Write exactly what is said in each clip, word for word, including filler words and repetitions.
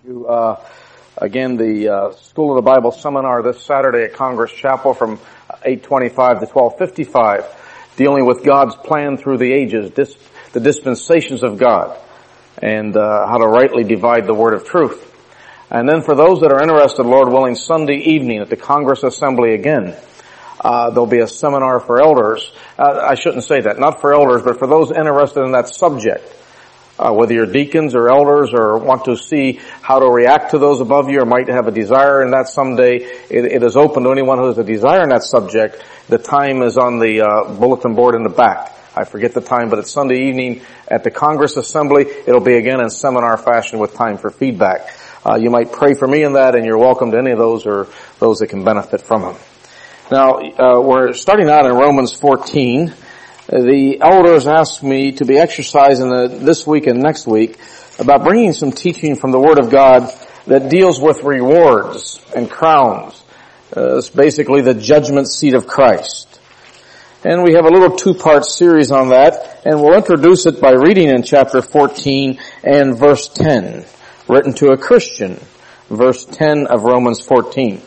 You, uh, again, the uh, School of the Bible seminar this Saturday at Congress Chapel from eight twenty-five to twelve fifty-five, dealing with God's plan through the ages, dis- the dispensations of God, and uh, how to rightly divide the word of truth. And then for those that are interested, Lord willing, Sunday evening at the Congress Assembly again, uh, there'll be a seminar for elders. Uh, I shouldn't say that, not for elders, but for those interested in that subject. Uh, whether you're deacons or elders or want to see how to react to those above you or might have a desire in that someday, it, it is open to anyone who has a desire in that subject. The time is on the uh, bulletin board in the back. I forget the time, but it's Sunday evening at the Congress Assembly. It'll be again in seminar fashion with time for feedback. Uh, you might pray for me in that, and you're welcome to any of those or those that can benefit from them. Now, uh, we're starting out in Romans fourteen. The elders asked me to be exercising this week and next week about bringing some teaching from the Word of God that deals with rewards and crowns. Uh, it's basically the judgment seat of Christ. And we have a little two-part series on that, and we'll introduce it by reading in chapter fourteen and verse ten, written to a Christian, verse ten of Romans fourteen.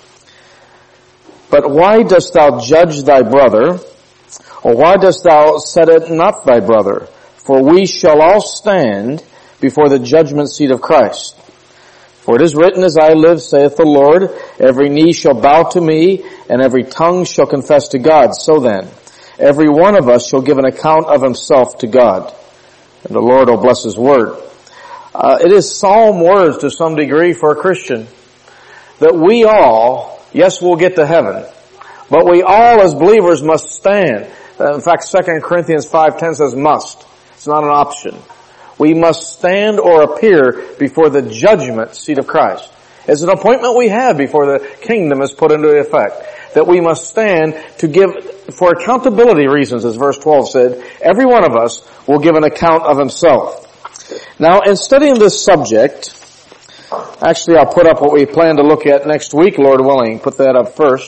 But why dost thou judge thy brother? Or why dost thou set it not thy brother? For we shall all stand before the judgment seat of Christ. For it is written, as I live, saith the Lord, every knee shall bow to me, and every tongue shall confess to God. So then, every one of us shall give an account of himself to God. And the Lord will bless his word. Uh, it is solemn words to some degree for a Christian, that we all, yes, we'll get to heaven, but we all as believers must stand. In fact, Second Corinthians five ten says must. It's not an option. We must stand or appear before the judgment seat of Christ. It's an appointment we have before the kingdom is put into effect. That we must stand to give, for accountability reasons, as verse twelve said, every one of us will give an account of himself. Now, in studying this subject, actually I'll put up what we plan to look at next week, Lord willing. Put that up first.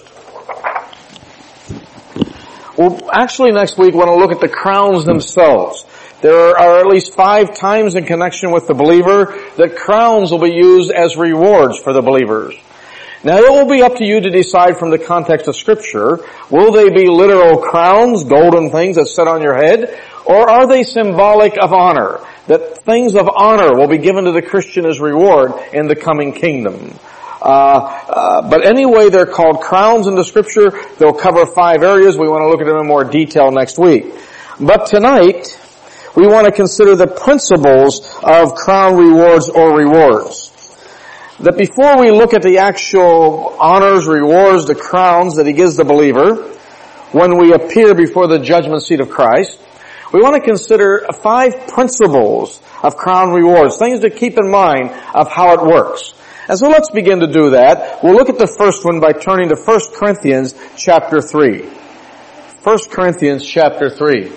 Well, actually next week we want to look at the crowns themselves. There are at least five times in connection with the believer that crowns will be used as rewards for the believers. Now it will be up to you to decide from the context of Scripture, will they be literal crowns, golden things that sit on your head, or are they symbolic of honor? That things of honor will be given to the Christian as reward in the coming kingdom. Uh, uh, but anyway, they're called crowns in the Scripture. They'll cover five areas. We want to look at them in more detail next week. But tonight, we want to consider the principles of crown rewards or rewards. That before we look at the actual honors, rewards, the crowns that He gives the believer, when we appear before the judgment seat of Christ, we want to consider five principles of crown rewards, things to keep in mind of how it works. And so let's begin to do that. We'll look at the first one by turning to First Corinthians chapter three. First Corinthians chapter three.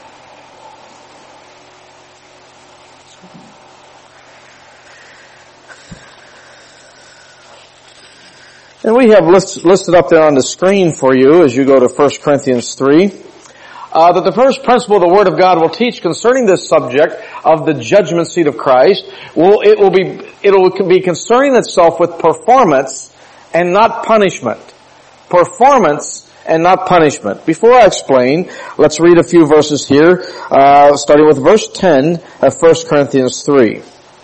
And we have list, listed up there on the screen for you as you go to First Corinthians three. Uh, that the first principle the Word of God will teach concerning this subject of the judgment seat of Christ, will, it will be, it will be concerning itself with performance and not punishment. Performance and not punishment. Before I explain, let's read a few verses here, uh, starting with verse ten of First Corinthians three.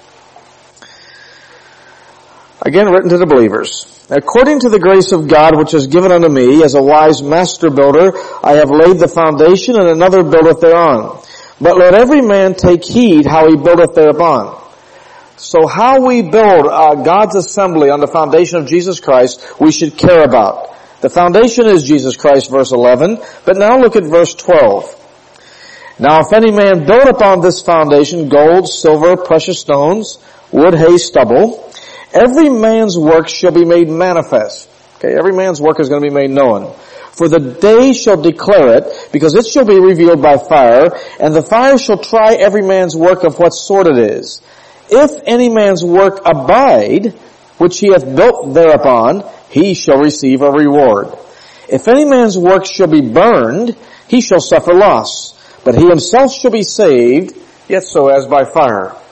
Again, written to the believers. According to the grace of God which is given unto me, as a wise master builder, I have laid the foundation, and another buildeth thereon. But let every man take heed how he buildeth thereupon. So how we build uh, God's assembly on the foundation of Jesus Christ, we should care about. The foundation is Jesus Christ, verse eleven. But now look at verse twelve. Now if any man build upon this foundation gold, silver, precious stones, wood, hay, stubble, every man's work shall be made manifest. Okay, every man's work is going to be made known. For the day shall declare it, because it shall be revealed by fire, and the fire shall try every man's work of what sort it is. If any man's work abide, which he hath built thereupon, he shall receive a reward. If any man's work shall be burned, he shall suffer loss, but he himself shall be saved, yet so as by fire.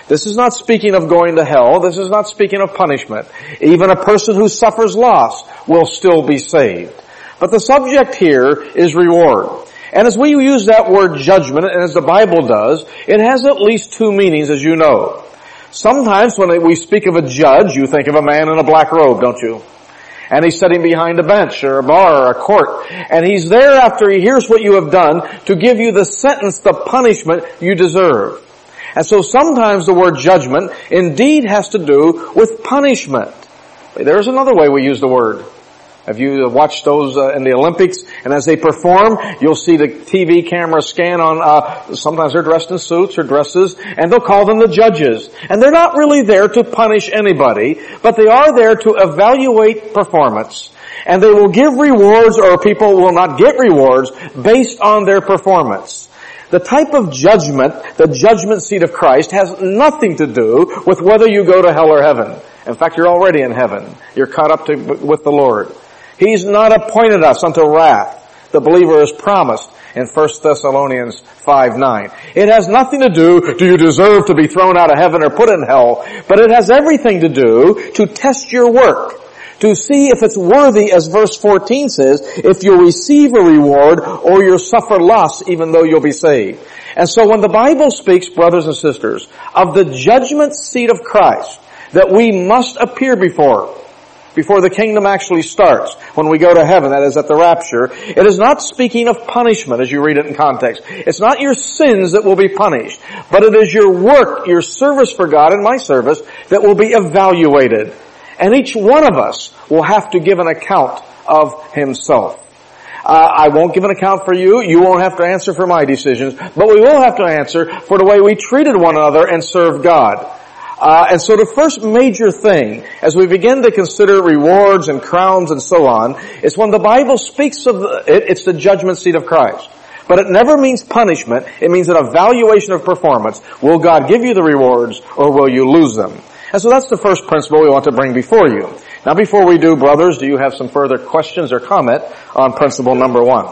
This is not speaking of going to hell. This is not speaking of punishment. Even a person who suffers loss will still be saved. But the subject here is reward. And as we use that word judgment, and as the Bible does, it has at least two meanings, as you know. Sometimes when we speak of a judge, you think of a man in a black robe, don't you? And he's sitting behind a bench or a bar or a court. And he's there after he hears what you have done to give you the sentence, the punishment you deserve. And so sometimes the word judgment indeed has to do with punishment. There's another way we use the word. Have you watched those uh, in the Olympics? And as they perform, you'll see the T V camera scan on, uh, sometimes they're dressed in suits or dresses, and they'll call them the judges. And they're not really there to punish anybody, but they are there to evaluate performance. And they will give rewards, or people will not get rewards, based on their performance. The type of judgment, the judgment seat of Christ, has nothing to do with whether you go to hell or heaven. In fact, you're already in heaven. You're caught up to, with the Lord. He's not appointed us unto wrath. The believer is promised in First Thessalonians five nine. It has nothing to do, do you deserve to be thrown out of heaven or put in hell? But it has everything to do to test your work, to see if it's worthy, as verse fourteen says, if you'll receive a reward or you'll suffer loss even though you'll be saved. And so when the Bible speaks, brothers and sisters, of the judgment seat of Christ that we must appear before, before the kingdom actually starts, when we go to heaven, that is at the rapture, it is not speaking of punishment as you read it in context. It's not your sins that will be punished, but it is your work, your service for God and my service that will be evaluated. And each one of us will have to give an account of himself. Uh, I won't give an account for you. You won't have to answer for my decisions, but we will have to answer for the way we treated one another and served God. Uh, and so the first major thing, as we begin to consider rewards and crowns and so on, is when the Bible speaks of the, it, it's the judgment seat of Christ. But it never means punishment. It means an evaluation of performance. Will God give you the rewards or will you lose them? And so that's the first principle we want to bring before you. Now before we do, brothers, do you have some further questions or comment on principle number one?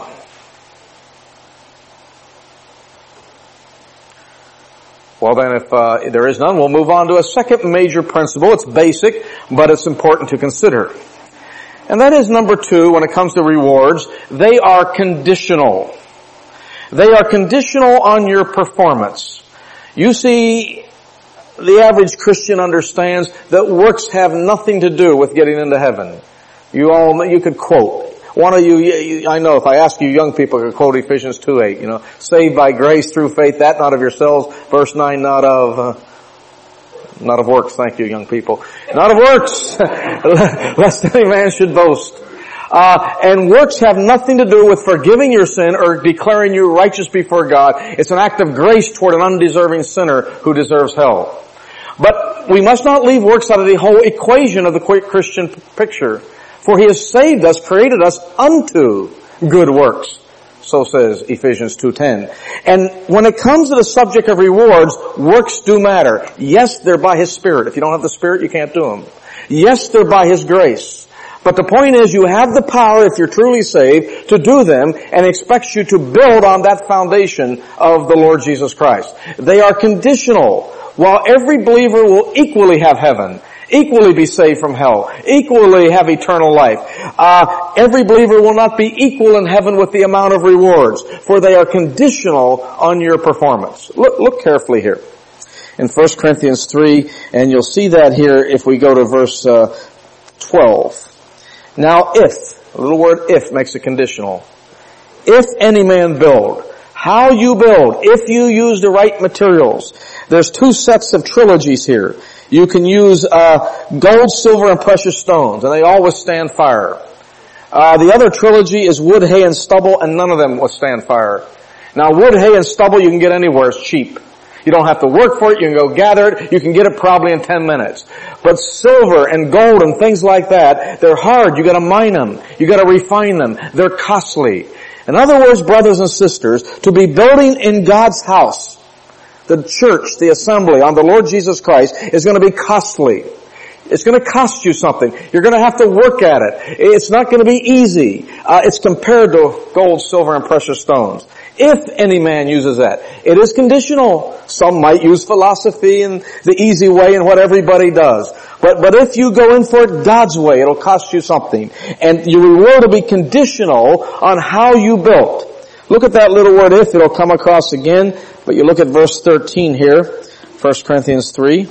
Well then, if uh, there is none, we'll move on to a second major principle. It's basic, but it's important to consider. And that is number two, when it comes to rewards, they are conditional. They are conditional on your performance. You see, the average Christian understands that works have nothing to do with getting into heaven. You all, you could quote. One of you, you, I know if I ask you young people, could quote Ephesians two eight, you know, saved by grace through faith, that not of yourselves, verse nine, not of, uh, not of works, thank you young people, not of works, lest any man should boast. Uh, and works have nothing to do with forgiving your sin or declaring you righteous before God. It's an act of grace toward an undeserving sinner who deserves hell. But we must not leave works out of the whole equation of the Christian picture. For he has saved us, created us unto good works. So says Ephesians two ten. And when it comes to the subject of rewards, works do matter. Yes, they're by his Spirit. If you don't have the Spirit, you can't do them. Yes, they're by his grace. But the point is, you have the power, if you're truly saved, to do them, and expects you to build on that foundation of the Lord Jesus Christ. They are conditional. While every believer will equally have heaven, equally be saved from hell, equally have eternal life, uh, every believer will not be equal in heaven with the amount of rewards, for they are conditional on your performance. Look, look carefully here in First Corinthians three, and you'll see that here if we go to verse uh, twelve. Now if, a little word if makes it conditional. If any man build, how you build, if you use the right materials. There's two sets of trilogies here. You can use uh gold, silver, and precious stones, and they all withstand fire. Uh the other trilogy is wood, hay, and stubble, and none of them withstand fire. Now wood, hay, and stubble you can get anywhere. It's cheap. You don't have to work for it. You can go gather it. You can get it probably in ten minutes. But silver and gold and things like that, they're hard. You gotta mine them. You gotta refine them. They're costly. In other words, brothers and sisters, to be building in God's house, the church, the assembly on the Lord Jesus Christ, is going to be costly. It's going to cost you something. You're going to have to work at it. It's not going to be easy. Uh, it's compared to gold, silver, and precious stones. If any man uses that. It is conditional. Some might use philosophy and the easy way and what everybody does. But, but if you go in for it God's way, it'll cost you something. And your reward will be conditional on how you built. Look at that little word if. It'll come across again. But you look at verse thirteen here. First Corinthians three.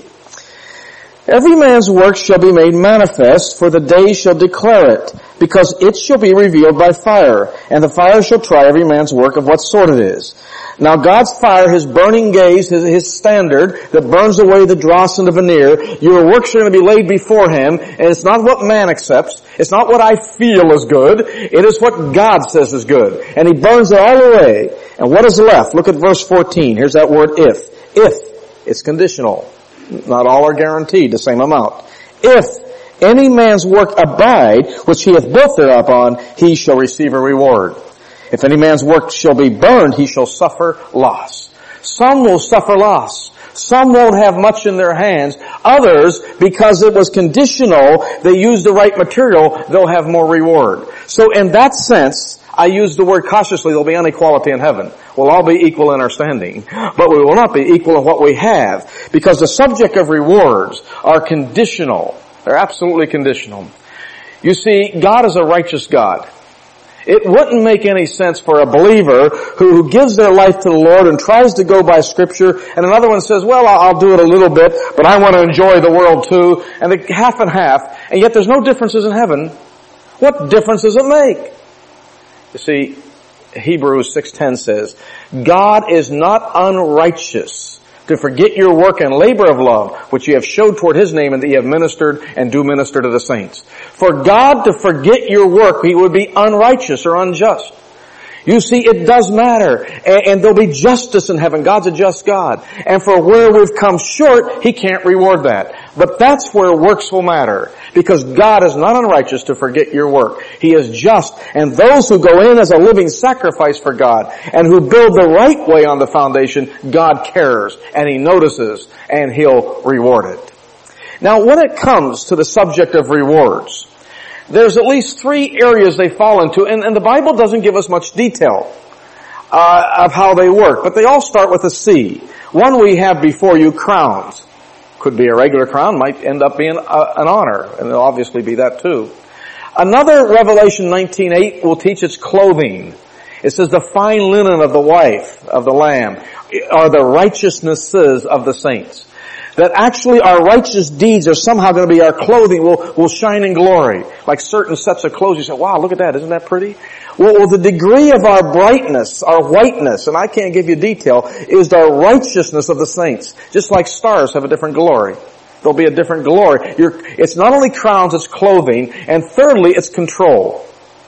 Every man's work shall be made manifest, for the day shall declare it, because it shall be revealed by fire, and the fire shall try every man's work of what sort it is. Now God's fire, His burning gaze, His, His standard that burns away the dross and the veneer, your works are going to be laid before Him, and it's not what man accepts, it's not what I feel is good, it is what God says is good. And He burns it all away. And what is left? Look at verse fourteen. Here's that word if. If. It's conditional. Not all are guaranteed the same amount. If any man's work abide, which he hath built thereupon, he shall receive a reward. If any man's work shall be burned, he shall suffer loss. Some will suffer loss. Some won't have much in their hands. Others, because it was conditional, they used the right material, they'll have more reward. So in that sense, I use the word cautiously, there'll be inequality in heaven. We'll all be equal in our standing, but we will not be equal in what we have, because the subject of rewards are conditional. They're absolutely conditional. You see, God is a righteous God. It wouldn't make any sense for a believer who, who gives their life to the Lord and tries to go by Scripture, and another one says, well, I'll do it a little bit, but I want to enjoy the world too, and they half and half, and yet there's no differences in heaven. What difference does it make? You see, Hebrews six ten says, God is not unrighteous to forget your work and labor of love, which ye have showed toward His name, and that ye have ministered and do minister to the saints. For God to forget your work, He would be unrighteous or unjust. You see, it does matter. And, and there'll be justice in heaven. God's a just God. And for where we've come short, He can't reward that. But that's where works will matter. Because God is not unrighteous to forget your work. He is just. And those who go in as a living sacrifice for God and who build the right way on the foundation, God cares and He notices and He'll reward it. Now, when it comes to the subject of rewards, there's at least three areas they fall into, and, and the Bible doesn't give us much detail uh, of how they work, but they all start with a C. One we have before you, crowns. Could be a regular crown, might end up being a, an honor, and it'll obviously be that too. Another, Revelation nineteen eight, will teach it's clothing. It says the fine linen of the wife of the Lamb are the righteousnesses of the saints. That actually our righteous deeds are somehow going to be our clothing, will will shine in glory. Like certain sets of clothes, you say, wow, look at that, isn't that pretty? Well, well, the degree of our brightness, our whiteness, and I can't give you detail, is the righteousness of the saints. Just like stars have a different glory. There'll be a different glory. You're, it's not only crowns, it's clothing, and thirdly, it's control.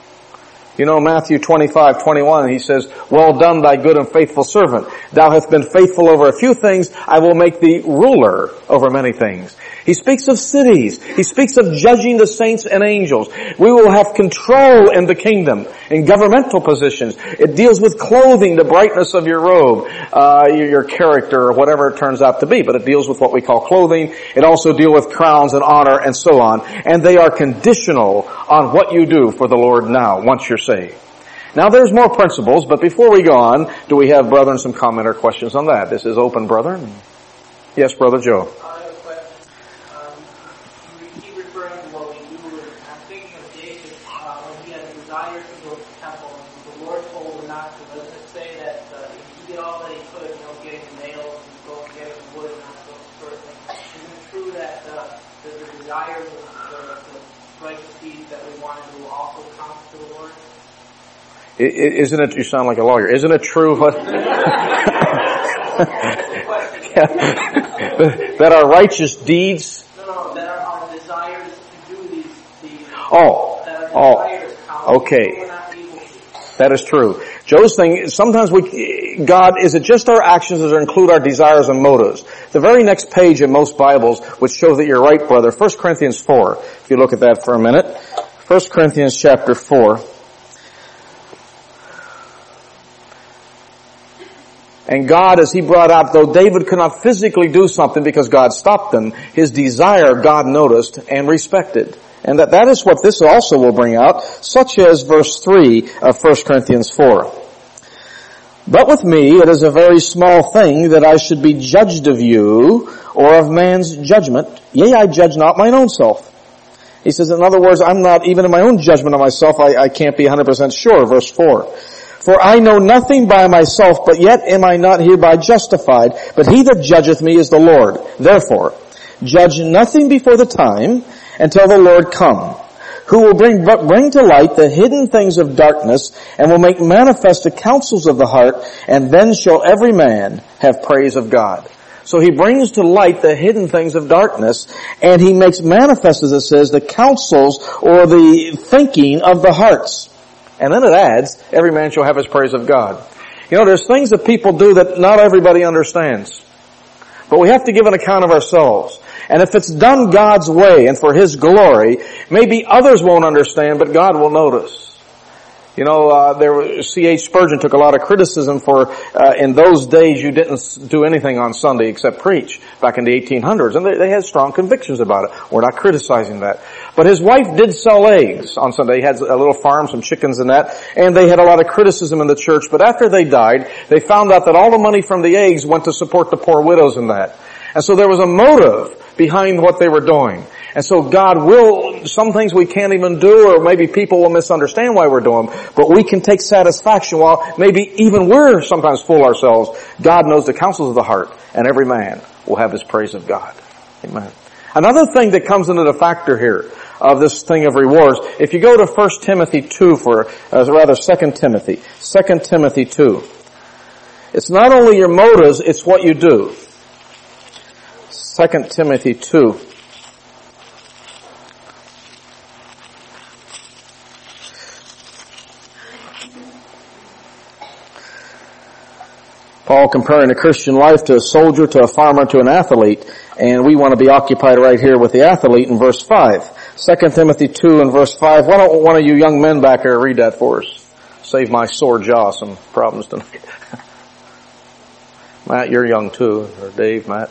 You know, Matthew twenty-five twenty-one, He says, well done, thy good and faithful servant. Thou hast been faithful over a few things, I will make thee ruler over many things. He speaks of cities. He speaks of judging the saints and angels. We will have control in the kingdom, in governmental positions. It deals with clothing, the brightness of your robe, uh, your, your character, or whatever it turns out to be. But it deals with what we call clothing. It also deals with crowns and honor and so on. And they are conditional on what you do for the Lord now, once you're saved. Now there's more principles, but before we go on, do we have, brethren, some comment or questions on that? This is open, brethren. Yes, Brother Joe. Isn't it, you sound like a lawyer, isn't it true what, that our righteous deeds, no, no, that are our desires to do these, these oh, that oh, desires, okay, that is true. Joe's thing, sometimes we, God, is it just our actions that include our desires and motives? The very next page in most Bibles, which shows that you're right, brother, First Corinthians four, if you look at that for a minute, First Corinthians chapter four. And God, as He brought out, though David could not physically do something because God stopped him, his desire God noticed and respected. And that, that is what this also will bring out, such as verse three of First Corinthians four. But with me it is a very small thing that I should be judged of you, or of man's judgment. Yea, I judge not mine own self. He says, in other words, I'm not, even in my own judgment of myself, I, I can't be one hundred percent sure. Verse four. For I know nothing by myself, but yet am I not hereby justified. But he that judgeth me is the Lord. Therefore, judge nothing before the time, until the Lord come, who will bring, bring to light the hidden things of darkness, and will make manifest the counsels of the heart, and then shall every man have praise of God. So he brings to light the hidden things of darkness, and he makes manifest, as it says, the counsels or the thinking of the hearts. And then it adds, every man shall have his praise of God. You know, there's things that people do that not everybody understands. But we have to give an account of ourselves. And if it's done God's way and for His glory, maybe others won't understand, but God will notice. You know, uh, there was, C H Spurgeon took a lot of criticism for, uh, in those days you didn't do anything on Sunday except preach, back in the eighteen hundreds. And they, they had strong convictions about it. We're not criticizing that. But his wife did sell eggs on Sunday. He had a little farm, some chickens and that, and they had a lot of criticism in the church. But after they died, they found out that all the money from the eggs went to support the poor widows in that. And so there was a motive behind what they were doing. And so God will, some things we can't even do, or maybe people will misunderstand why we're doing them, but we can take satisfaction while maybe even we're sometimes fool ourselves. God knows the counsels of the heart, and every man will have his praise of God. Amen. Another thing that comes into the factor here of this thing of rewards, if you go to First Timothy two for, uh, rather Second Timothy, Second Timothy two, it's not only your motives, it's what you do. Second Timothy two. Paul comparing the Christian life to a soldier, to a farmer, to an athlete, and we want to be occupied right here with the athlete in verse five. Second Timothy two and verse five. Why don't one of you young men back there read that for us? Save my sore jaw some problems tonight. Matt, you're young too, or Dave, Matt.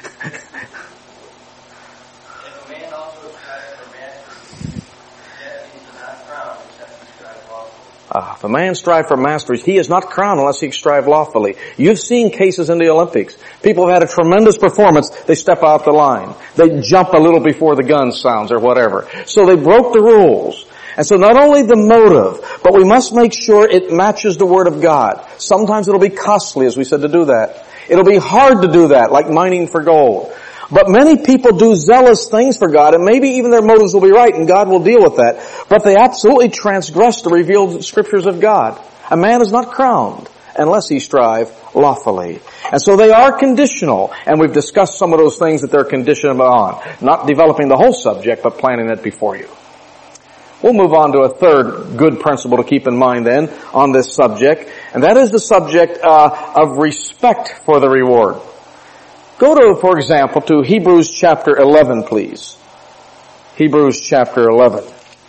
Uh, if a man strive for masteries, he is not crowned unless he strive lawfully. You've seen cases in the Olympics. People have had a tremendous performance. They step out the line. They jump a little before the gun sounds or whatever. So they broke the rules. And so not only the motive, but we must make sure it matches the Word of God. Sometimes it'll be costly, as we said, to do that. It'll be hard to do that, like mining for gold. But many people do zealous things for God, and maybe even their motives will be right, and God will deal with that. But they absolutely transgress the revealed Scriptures of God. A man is not crowned unless he strive lawfully. And so they are conditional, and we've discussed some of those things that they're conditional on. Not developing the whole subject, but planning it before you. We'll move on to a third good principle to keep in mind then on this subject, and that is the subject uh, of respect for the reward. Go to, for example, to Hebrews chapter eleven, please. Hebrews chapter eleven.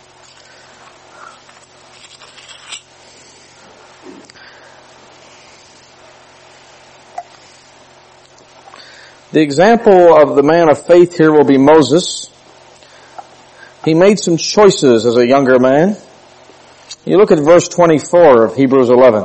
The example of the man of faith here will be Moses. He made some choices as a younger man. You look at verse twenty-four of Hebrews eleven.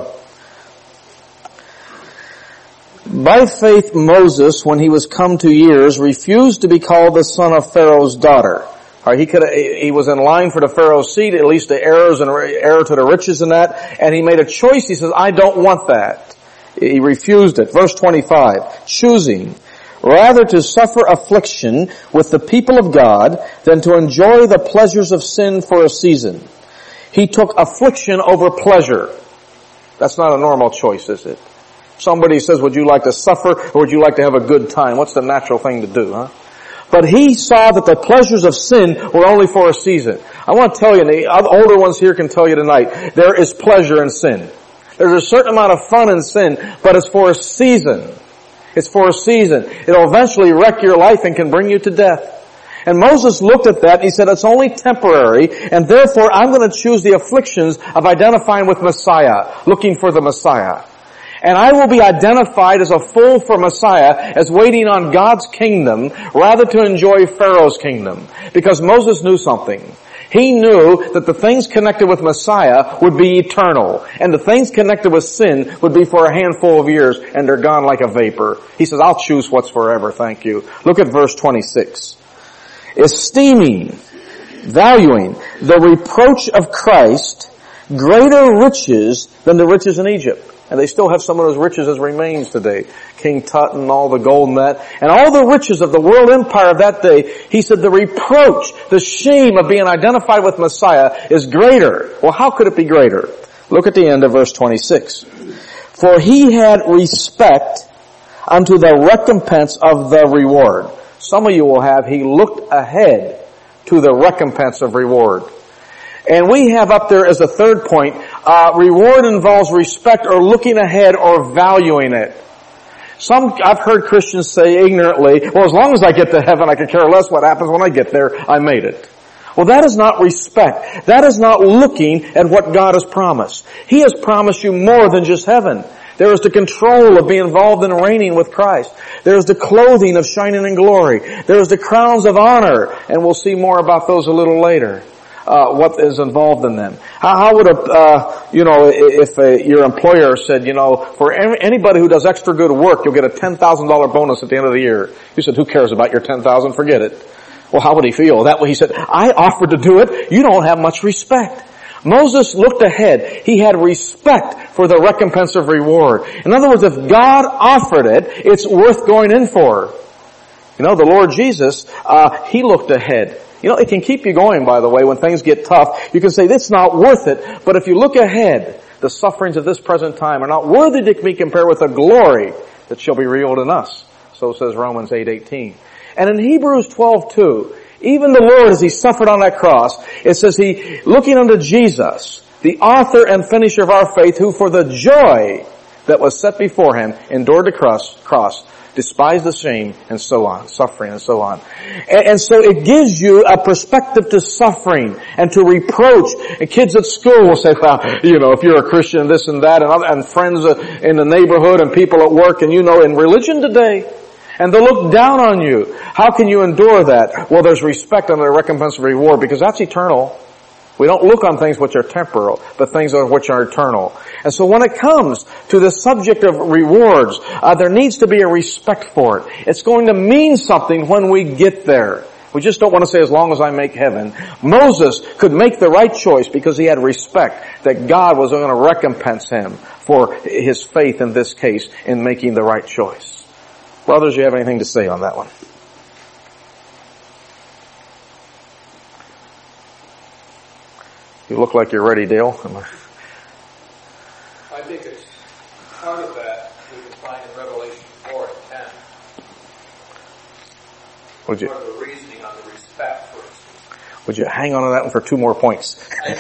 By faith Moses, when he was come to years, refused to be called the son of Pharaoh's daughter. All right, he could he was in line for the Pharaoh's seat, at least the heirs and heir to the riches and that, and he made a choice. He says, I don't want that. He refused it. Verse twenty-five, choosing rather to suffer affliction with the people of God than to enjoy the pleasures of sin for a season. He took affliction over pleasure. That's not a normal choice, is it? Somebody says, would you like to suffer or would you like to have a good time? What's the natural thing to do, huh? But he saw that the pleasures of sin were only for a season. I want to tell you, and the older ones here can tell you tonight, there is pleasure in sin. There's a certain amount of fun in sin, but it's for a season. It's for a season. It'll eventually wreck your life and can bring you to death. And Moses looked at that and he said, it's only temporary, and therefore I'm going to choose the afflictions of identifying with Messiah, looking for the Messiah. And I will be identified as a fool for Messiah, as waiting on God's kingdom, rather to enjoy Pharaoh's kingdom. Because Moses knew something. He knew that the things connected with Messiah would be eternal, and the things connected with sin would be for a handful of years, and they're gone like a vapor. He says, I'll choose what's forever, thank you. Look at verse twenty-six. Esteeming, valuing the reproach of Christ greater riches than the riches in Egypt. And they still have some of those riches as remains today. King Tut and all the gold and that. And all the riches of the world empire of that day. He said the reproach, the shame of being identified with Messiah is greater. Well, how could it be greater? Look at the end of verse twenty-six. For he had respect unto the recompense of the reward. Some of you will have, he looked ahead to the recompense of reward. And we have up there as a third point, uh, reward involves respect or looking ahead or valuing it. Some, I've heard Christians say ignorantly, well, as long as I get to heaven, I could care less what happens when I get there, I made it. Well, that is not respect. That is not looking at what God has promised. He has promised you more than just heaven. There is the control of being involved in reigning with Christ. There is the clothing of shining in glory. There is the crowns of honor, and we'll see more about those a little later. Uh, what is involved in them. How, how would a, uh, you know, if a, your employer said, you know, for any, anybody who does extra good work, you'll get a ten thousand dollars bonus at the end of the year. You said, who cares about your ten thousand dollars? Forget it. Well, how would he feel? That way he said, I offered to do it. You don't have much respect. Moses looked ahead. He had respect for the recompense of reward. In other words, if God offered it, it's worth going in for. You know, the Lord Jesus, uh, He looked ahead. You know, it can keep you going, by the way, when things get tough. You can say, this is not worth it. But if you look ahead, the sufferings of this present time are not worthy to be compared with the glory that shall be revealed in us. So says Romans eight eighteen. And in Hebrews twelve two, even the Lord, as He suffered on that cross, it says He, looking unto Jesus, the author and finisher of our faith, who for the joy that was set before Him endured the cross, cross despise the shame, and so on, suffering, and so on. And, and so it gives you a perspective to suffering and to reproach. And kids at school will say, well, you know, if you're a Christian, this and that, and, other, and friends in the neighborhood and people at work, and you know, in religion today, and they'll look down on you. How can you endure that? Well, there's respect under the recompense of reward, because that's eternal. We don't look on things which are temporal, but things which are eternal. And so when it comes to the subject of rewards, uh, there needs to be a respect for it. It's going to mean something when we get there. We just don't want to say, as long as I make heaven. Moses could make the right choice because he had respect that God was going to recompense him for his faith in this case in making the right choice. Brothers, you have anything to say on that one? You look like you're ready, Dale. I think it's part of that we can find in Revelation four and ten. Would you, part of the reasoning on the respect, for instance. Would you hang on to that one for two more points? And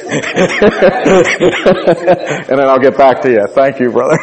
then I'll get back to you. Thank you, brother.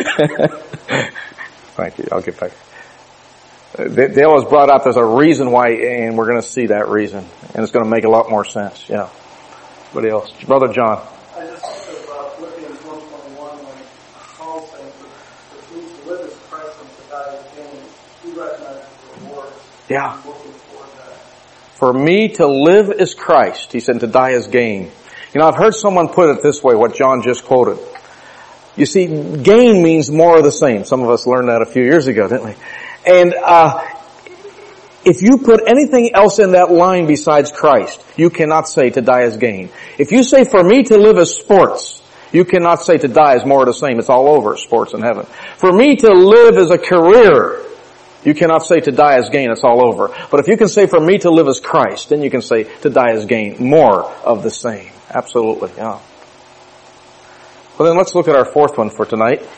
Thank you. I'll get back. Dale has brought up there's a reason why, and we're going to see that reason. And it's going to make a lot more sense. Yeah. Anybody else? Brother John. I just think of uh, Philippians one twenty-one when Paul says that if we to live as Christ and to die as gain, he recognizes the rewards. Yeah. I'm looking forward to that. For me to live is Christ, he said, to die is gain. You know, I've heard someone put it this way, what John just quoted. You see, gain means more of the same. Some of us learned that a few years ago, didn't we? And, uh, if you put anything else in that line besides Christ, you cannot say to die is gain. If you say for me to live as sports, you cannot say to die is more of the same. It's all over, sports in heaven. For me to live as a career, you cannot say to die as gain. It's all over. But if you can say for me to live as Christ, then you can say to die as gain. More of the same. Absolutely, yeah. Well, then let's look at our fourth one for tonight.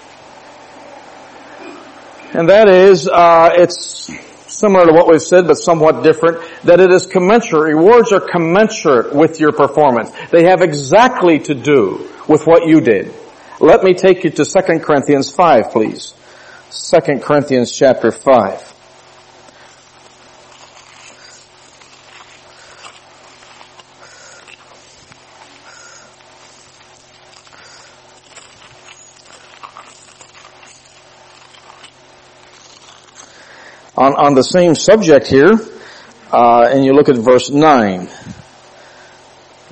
And that is, uh, it's similar to what we've said, but somewhat different, that it is commensurate. Rewards are commensurate with your performance. They have exactly to do with what you did. Let me take you to Second Corinthians five, please. Second Corinthians chapter five. On, on the same subject here, uh, and you look at verse nine.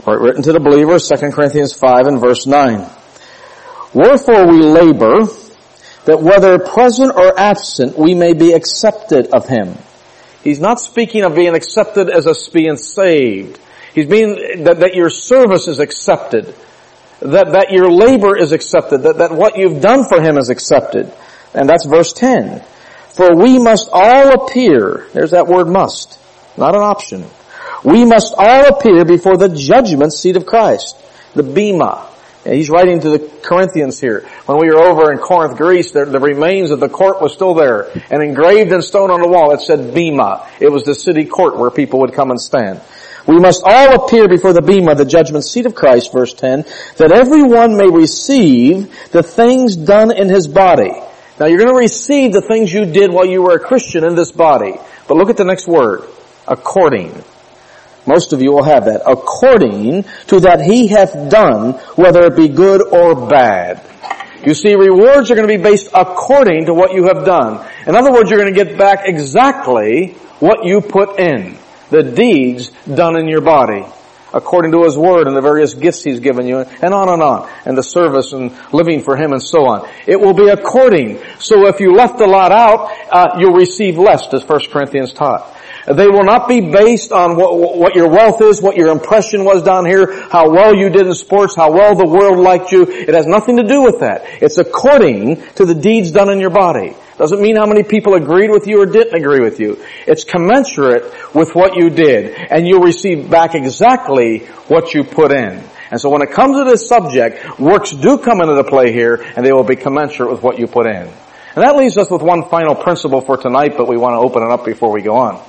For it written to the believers, Second Corinthians five and verse nine. Wherefore we labor, that whether present or absent, we may be accepted of him. He's not speaking of being accepted as us being saved. He's being, that, that your service is accepted. That, that your labor is accepted. That, that what you've done for him is accepted. And that's verse ten. For we must all appear, there's that word must, not an option. We must all appear before the judgment seat of Christ, the bema. And he's writing to the Corinthians here. When we were over in Corinth, Greece, the, the remains of the court was still there. And engraved in stone on the wall, it said bema. It was the city court where people would come and stand. We must all appear before the bema, the judgment seat of Christ, verse ten, that everyone may receive the things done in his body. Now you're going to receive the things you did while you were a Christian in this body. But look at the next word. According. Most of you will have that. According to that he hath done, whether it be good or bad. You see, rewards are going to be based according to what you have done. In other words, you're going to get back exactly what you put in. The deeds done in your body. According to his word and the various gifts he's given you, and on and on. And the service and living for him and so on. It will be according. So if you left a lot out, uh, you'll receive less, as First Corinthians taught. They will not be based on what, what your wealth is, what your impression was down here, how well you did in sports, how well the world liked you. It has nothing to do with that. It's according to the deeds done in your body. Doesn't mean how many people agreed with you or didn't agree with you. It's commensurate with what you did. And you'll receive back exactly what you put in. And so when it comes to this subject, works do come into play here, and they will be commensurate with what you put in. And that leaves us with one final principle for tonight, but we want to open it up before we go on.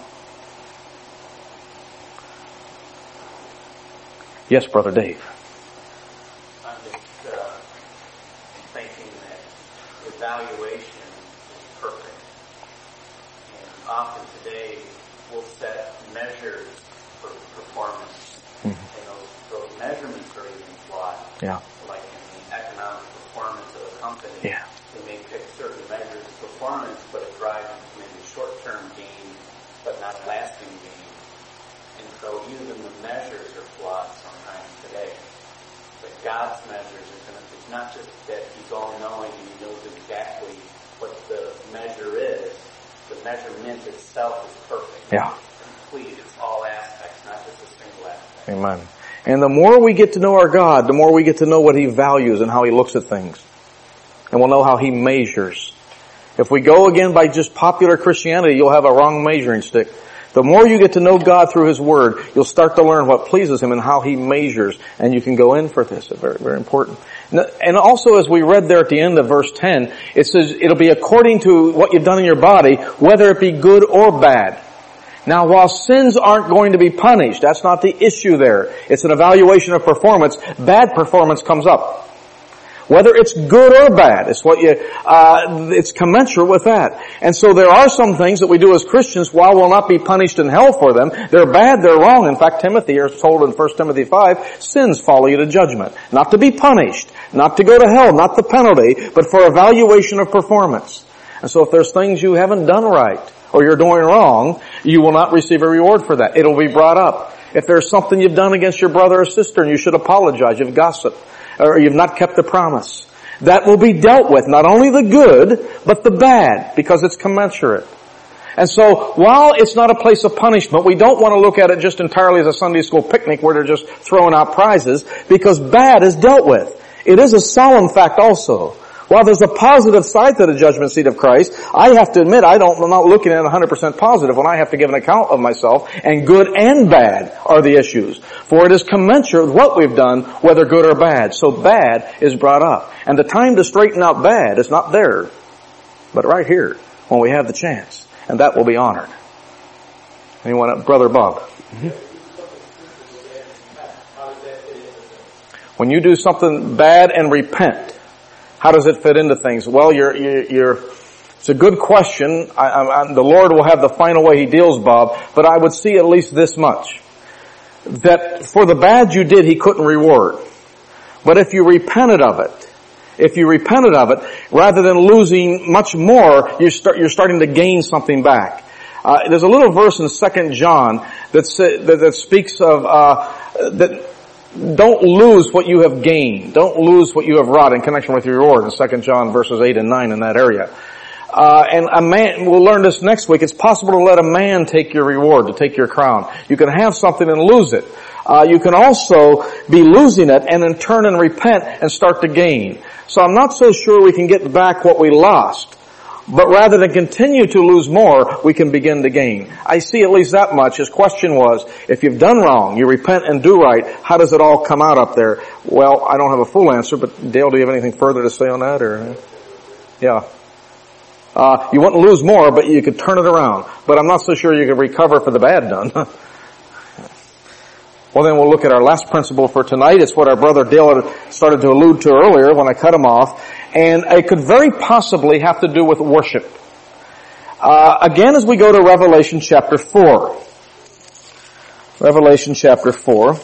Yes, Brother Dave. I'm just uh, thinking that evaluation is perfect. And often today we'll set measures for performance. Mm-hmm. And those, those measurements are even flawed. Yeah. Like in the economic performance of a company, yeah. They may pick certain measures of performance, but it drives maybe short-term gain, but not lasting gain. And so even the measures are flawed sometimes today. But God's measures are going to, it's not just that he's all-knowing and he knows exactly what the measure is. The measurement itself is perfect. Yeah. It's complete. It's all aspects, not just a single aspect. Amen. And the more we get to know our God, the more we get to know what he values and how he looks at things. And we'll know how he measures. If we go again by just popular Christianity, you'll have a wrong measuring stick. The more you get to know God through his word, you'll start to learn what pleases him and how he measures. And you can go in for this. It's very, very important. And also, as we read there at the end of verse ten, it says it'll be according to what you've done in your body, whether it be good or bad. Now, while sins aren't going to be punished, that's not the issue there. It's an evaluation of performance. Bad performance comes up. Whether it's good or bad, it's what you, uh, it's commensurate with that. And so there are some things that we do as Christians, while we'll not be punished in hell for them, they're bad, they're wrong. In fact, Timothy is told in First Timothy five, sins follow you to judgment. Not to be punished, not to go to hell, not the penalty, but for evaluation of performance. And so if there's things you haven't done right, or you're doing wrong, you will not receive a reward for that. It'll be brought up. If there's something you've done against your brother or sister and you should apologize, you've gossiped, or you've not kept the promise, that will be dealt with, not only the good, but the bad, because it's commensurate. And so, while it's not a place of punishment, we don't want to look at it just entirely as a Sunday school picnic where they're just throwing out prizes, because bad is dealt with. It is a solemn fact also. While there's a positive side to the judgment seat of Christ, I have to admit I don't, I'm not looking at it one hundred percent positive when I have to give an account of myself, and good and bad are the issues. For it is commensurate with what we've done, whether good or bad. So bad is brought up. And the time to straighten out bad is not there, but right here, when we have the chance. And that will be honored. Anyone, Brother Bob? Mm-hmm. When you do something bad and repent, how does it fit into things? Well, you're, you're, you're it's a good question. I, I, the Lord will have the final way he deals, Bob, but I would see at least this much. That for the bad you did, he couldn't reward. But if you repented of it, if you repented of it, rather than losing much more, you start, you're starting to gain something back. Uh, there's a little verse in Second John that, say, that, that speaks of, uh, that don't lose what you have gained. Don't lose what you have wrought in connection with your reward in Second John verses eight and nine in that area. Uh, and a man, we'll learn this next week, it's possible to let a man take your reward, to take your crown. You can have something and lose it. Uh, you can also be losing it and then turn and repent and start to gain. So I'm not so sure we can get back what we lost. But rather than continue to lose more, we can begin to gain. I see at least that much. His question was, if you've done wrong, you repent and do right, how does it all come out up there? Well, I don't have a full answer, but Dale, do you have anything further to say on that? Or, yeah. Uh, you wouldn't lose more, but you could turn it around. But I'm not so sure you could recover for the bad done. Well, then we'll look at our last principle for tonight. It's what our brother Dale had started to allude to earlier when I cut him off. And it could very possibly have to do with worship. Uh, again, as we go to Revelation chapter four. Revelation chapter four.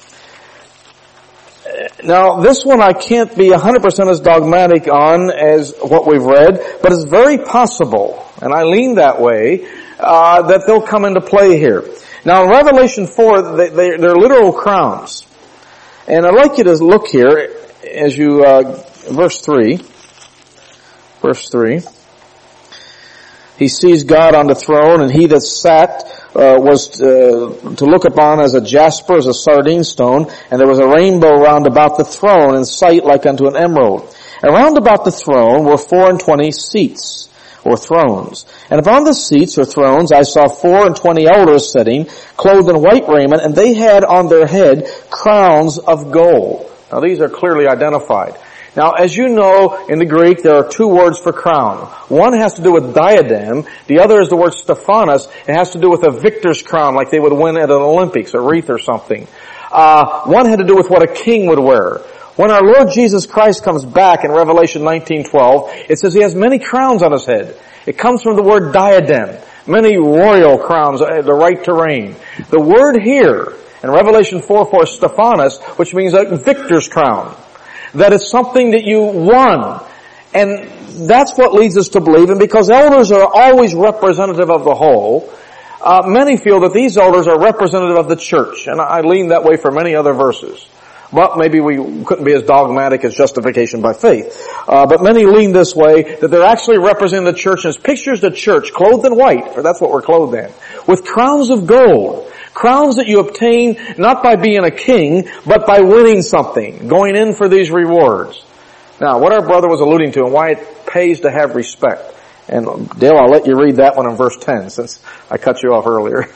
Now, this one I can't be one hundred percent as dogmatic on as what we've read, but it's very possible, and I lean that way, uh, that they'll come into play here. Now, in Revelation four, they, they, they're literal crowns. And I'd like you to look here as you, uh, verse three. Verse three. He sees God on the throne, and he that sat uh, was uh, to look upon as a jasper, as a sardine stone, and there was a rainbow round about the throne, in sight like unto an emerald. And round about the throne were four and twenty seats, or thrones. And upon the seats or thrones I saw four and twenty elders sitting, clothed in white raiment, and they had on their head crowns of gold. Now these are clearly identified. Now, as you know, in the Greek, there are two words for crown. One has to do with diadem. The other is the word Stephanos. It has to do with a victor's crown, like they would win at an Olympics, a wreath or something. Uh, one had to do with what a king would wear. When our Lord Jesus Christ comes back in Revelation nineteen twelve, it says he has many crowns on his head. It comes from the word diadem. Many royal crowns, the right to reign. The word here in Revelation four four, Stephanos, which means a victor's crown. That is something that you won. And that's what leads us to believe, and because elders are always representative of the whole, uh, many feel that these elders are representative of the church. And I lean that way for many other verses. But maybe we couldn't be as dogmatic as justification by faith. Uh, but many lean this way, that they're actually representing the church as pictures the church clothed in white, for that's what we're clothed in, with crowns of gold. Crowns that you obtain not by being a king, but by winning something, going in for these rewards. Now, what our brother was alluding to and why it pays to have respect. And Dale, I'll let you read that one in verse ten, since I cut you off earlier.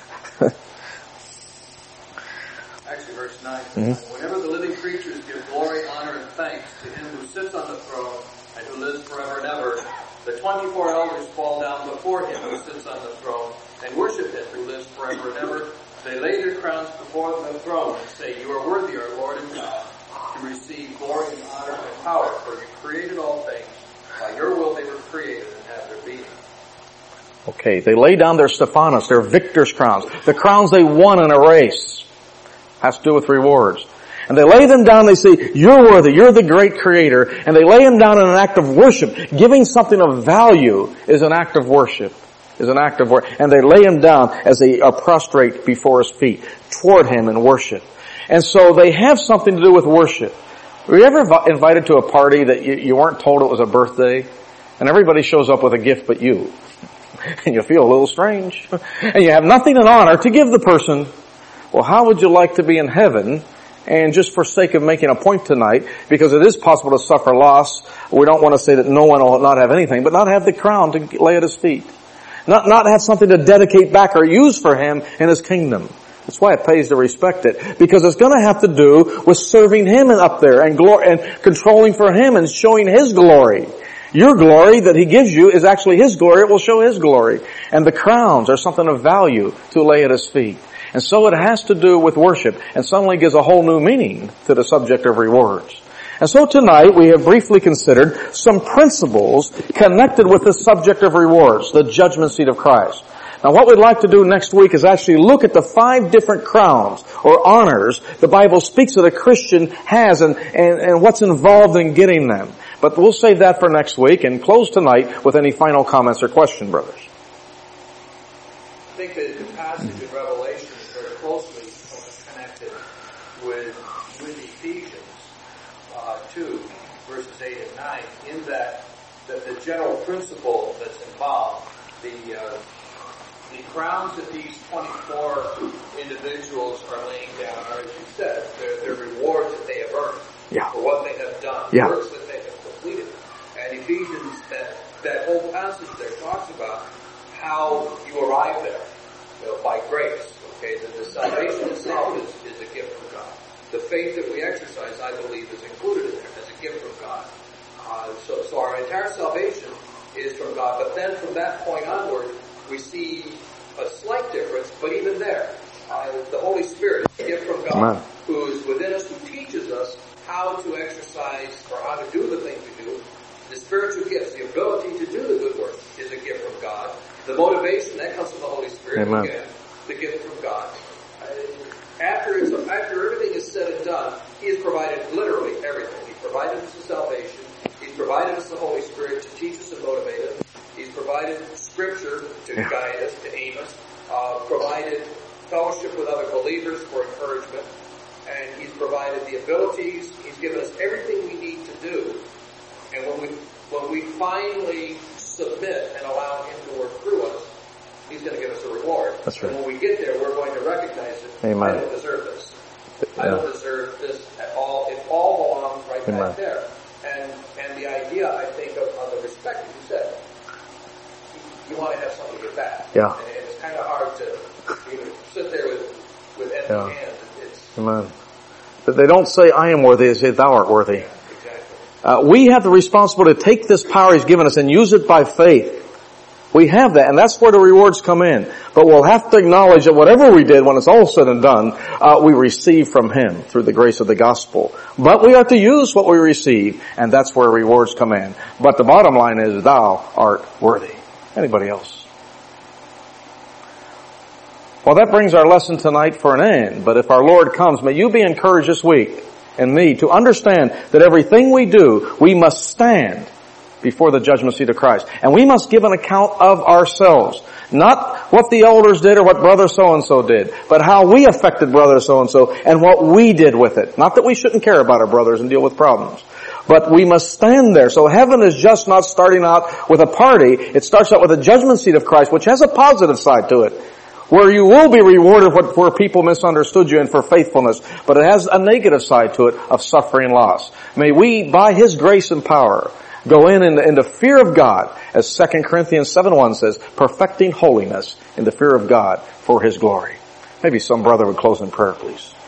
Actually, verse nine. Mm-hmm. Whenever the living creatures give glory, honor, and thanks to him who sits on the throne and who lives forever and ever, the twenty-four elders fall down before him who sits on the throne and worship him who lives forever and ever. They lay their crowns before the throne and say, "You are worthy, our Lord and God, to receive glory and honor and power, for you created all things. By your will they were created and have their being." Okay, they lay down their Stephanos, their victor's crowns, the crowns they won in a race. Has to do with rewards. And they lay them down, they say, "You're worthy, you're the great creator." And they lay them down in an act of worship. Giving something of value is an act of worship. Is an act of worship. And they lay him down as they are prostrate before his feet, toward him in worship. And so they have something to do with worship. Were you ever invited to a party that you, you weren't told it was a birthday? And everybody shows up with a gift but you. And you feel a little strange. And you have nothing in honor to give the person. Well, how would you like to be in heaven? And just for sake of making a point tonight, because it is possible to suffer loss, we don't want to say that no one will not have anything, but not have the crown to lay at his feet. Not, not have something to dedicate back or use for him in his kingdom. That's why it pays to respect it. Because it's going to have to do with serving him up there and glory, and controlling for him and showing his glory. Your glory that he gives you is actually his glory. It will show his glory. And the crowns are something of value to lay at his feet. And so it has to do with worship, and suddenly gives a whole new meaning to the subject of rewards. And so tonight we have briefly considered some principles connected with the subject of rewards, the judgment seat of Christ. Now what we'd like to do next week is actually look at the five different crowns or honors the Bible speaks that a Christian has, and, and, and what's involved in getting them. But we'll save that for next week and close tonight with any final comments or questions, brothers. I think that the passage of Revelation is very closely connected with in that the, the general principle that's involved, the uh, the crowns that these twenty-four individuals are laying down are, as you said, they're, they're rewards that they have earned Yeah. for what they have done, Yeah. works that they have completed. And Ephesians, that, that whole passage there talks about how you arrive there, you know, by grace. Okay, the, the salvation itself is, is a gift from God. The faith that we exercise, I believe, is included in there as a gift from God. Uh, so, so our entire salvation is from God. But then from that point onward, we see a slight difference, but even there, uh, the Holy Spirit is a gift from God, Amen. who is within us, who teaches us how to exercise or how to do the things we do. The spiritual gifts, the ability to do the good work is a gift from God. The motivation, that comes from the Holy Spirit. Amen. Again, the gift from God. Uh, after, it's, after everything is said and done, He has provided literally everything. He provided us the salvation. He's provided us the Holy Spirit to teach us and motivate us. He's provided Scripture to Yeah. guide us, to aim us. Uh, provided fellowship with other believers for encouragement. And He's provided the abilities. He's given us everything we need to do. And when we when we finally submit and allow Him to work through us, He's going to give us a reward. That's right. And when we get there, we're going to recognize it. Amen. I don't deserve this. I Yeah. don't deserve this at all. It all belongs right Amen. back there. And and the idea, I think, of, of the respect that you said, you, you want to have something to get back. Yeah. And, and it's kind of hard to you know, sit there with, with empty Yeah. hands. It's, Amen. But they don't say, I am worthy, they say, thou art worthy. yeah, exactly. Uh, we have the responsibility to take this power He's given us and use it by faith. We have that, and that's where the rewards come in. But we'll have to acknowledge that whatever we did, when it's all said and done, uh, we receive from Him through the grace of the gospel. But we are to use what we receive, and that's where rewards come in. But the bottom line is, thou art worthy. Anybody else? Well, that brings our lesson tonight for an end. But if our Lord comes, may you be encouraged this week, and me, to understand that everything we do, we must stand before the judgment seat of Christ. And we must give an account of ourselves. Not what the elders did or what brother so-and-so did, but how we affected brother so-and-so and what we did with it. Not that we shouldn't care about our brothers and deal with problems. But we must stand there. So heaven is just not starting out with a party. It starts out with the judgment seat of Christ, which has a positive side to it, where you will be rewarded for where people misunderstood you and for faithfulness. But it has a negative side to it of suffering and loss. May we, by His grace and power, go in in the, in the fear of God, as Second Corinthians seven one says, perfecting holiness in the fear of God for His glory. Maybe some brother would close in prayer, please.